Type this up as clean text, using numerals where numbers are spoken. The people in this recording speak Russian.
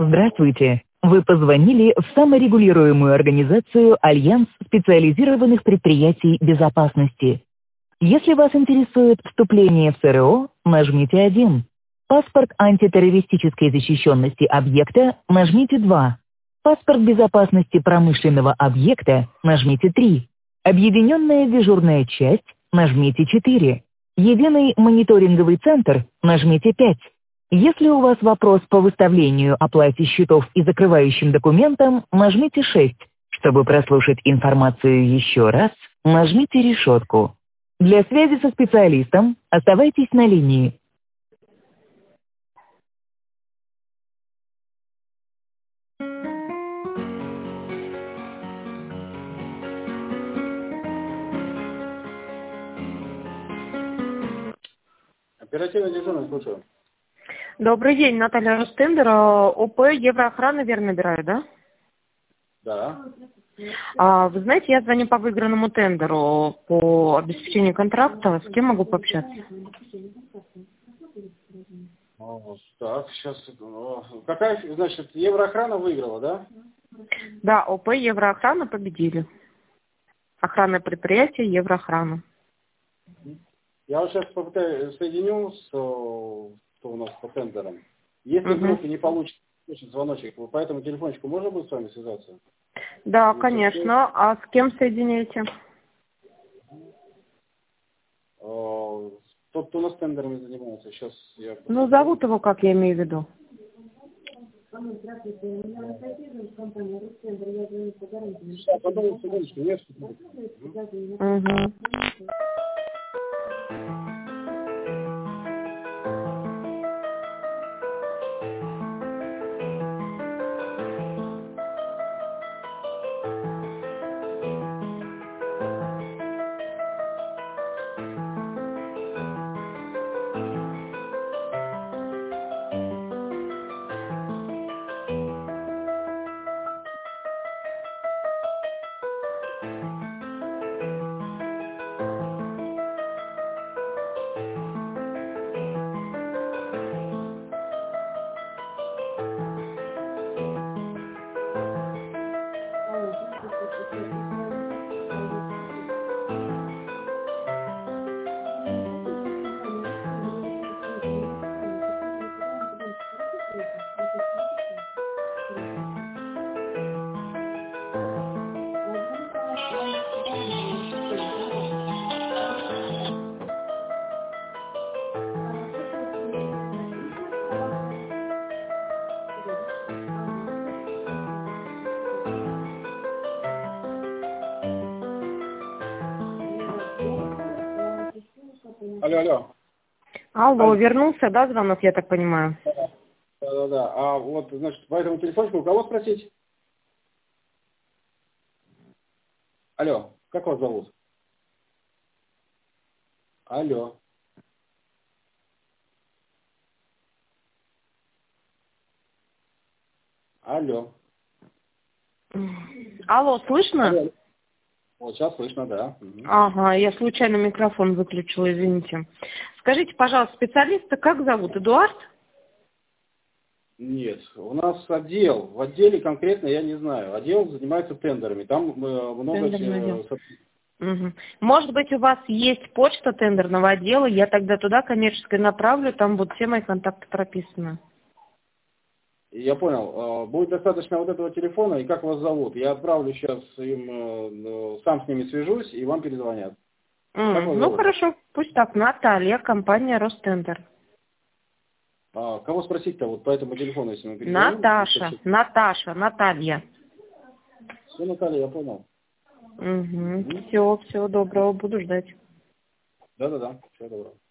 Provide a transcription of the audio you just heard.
Здравствуйте. Вы позвонили в саморегулируемую организацию «Альянс специализированных предприятий безопасности». Если вас интересует вступление в СРО, нажмите 1. Паспорт антитеррористической защищенности объекта, нажмите 2. Паспорт безопасности промышленного объекта, нажмите 3. Объединенная дежурная часть, нажмите 4. Единый мониторинговый центр, нажмите 5. Если у вас вопрос по выставлению, оплате счетов и закрывающим документам, нажмите 6. Чтобы прослушать информацию еще раз, нажмите решетку. Для связи со специалистом оставайтесь на линии. Оперативный дежурный, слушаю. Добрый день, Наталья Ростендер. ОП Евроохрана, верно набираю, да? Да. Вы знаете, я звоню по выигранному тендеру по обеспечению контракта. С кем могу пообщаться? Так, сейчас. Какая, значит, Евроохрана выиграла, да? Да, ОП Евроохрана победили. Охранное предприятие Евроохрана. Я вот сейчас попытаюсь соединю с что у нас по тендерам. Если вдруг не получится звоночек, по этому телефончику можно будет с вами связаться? Да, конечно. А с кем соединяете? Тот, кто у нас тендерами занимается. Сейчас я... Ну, зовут его, как я имею в виду. Потом секундочку, нет? Угу. Алло. Алло, вернулся, да, звонок, я так понимаю? Да. А вот, значит, по этому телефончику у кого спросить? Алло, как вас зовут? Алло. Алло, слышно? Алло. Вот сейчас слышно, да. Ага, я случайно микрофон выключила, извините. Скажите, пожалуйста, специалиста как зовут? Эдуард? Нет, у нас отдел. В отделе конкретно я не знаю. Отдел занимается тендерами. Там много... Угу. Может быть, у вас есть почта тендерного отдела, я тогда туда коммерческой направлю, там будут все мои контакты прописаны. Я понял. Будет достаточно вот этого телефона, и как вас зовут? Я отправлю сейчас им, сам с ними свяжусь, и вам перезвонят. Ну хорошо, пусть так. Наталья, компания Ростендер. Кого спросить-то вот по этому телефону, если мы перезвоним? Наталья. Все, Наталья, я понял. Угу. Все, всего доброго, буду ждать. Да. Всего доброго.